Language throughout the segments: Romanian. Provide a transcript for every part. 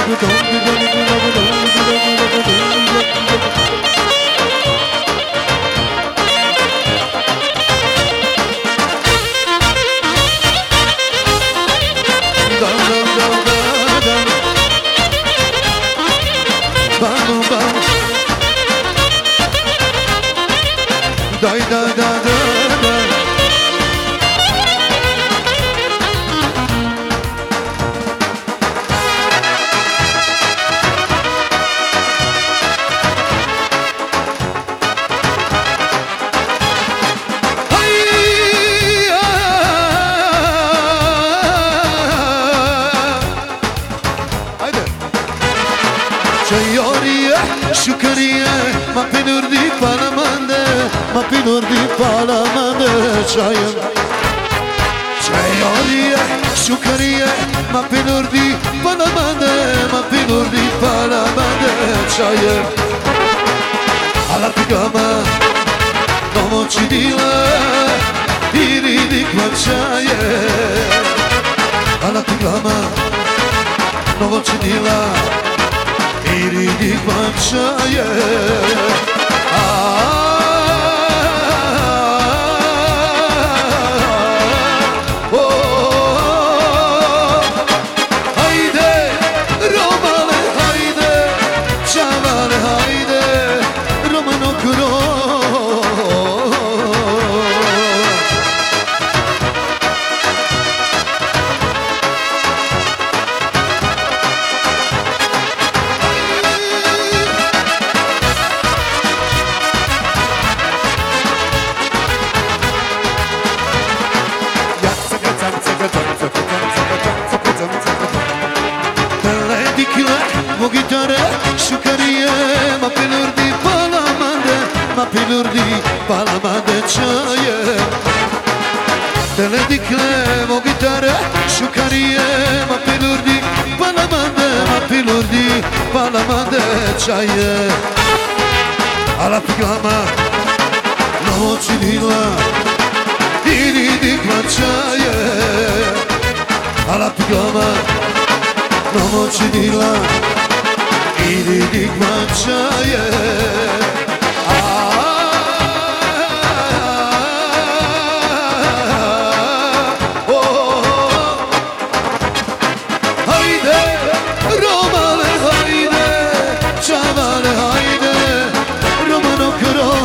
Dai da da da da. Çayoriye, şükriye, ma penurdi palamande, ma penurdi palamande çayım. Çayoriye, şükriye, ma penurdi palamande, ma penurdi palamande çayım. Alatigama, nomo çidila, iridik maçaye. Alatigama, nomo çidila. Iridik maçaya hayde Romane hayde Çavale hayde Romano kuro Mo gitare şukariye ma penurdi palamande ma penurdi palamande çaye Deledikle mo gitare şukariye ma penurdi palamande ma penurdi palamande çaye Ala piglama no çinila iridik maçaye Ala piglama no çinila iridik maçaye hayde Romane hayde Çavale hayde Romano kuro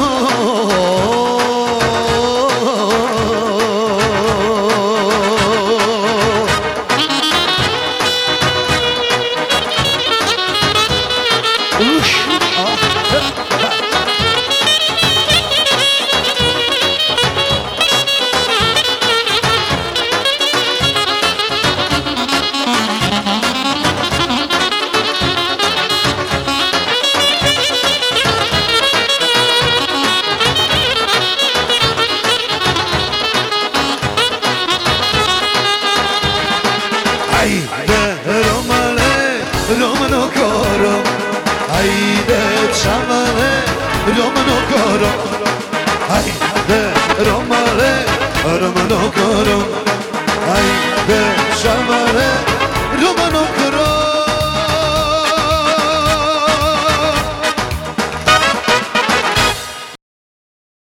Hayde Romane, Romano koro Hayde Çavale, Romano koro Hayde Romane, Romano koro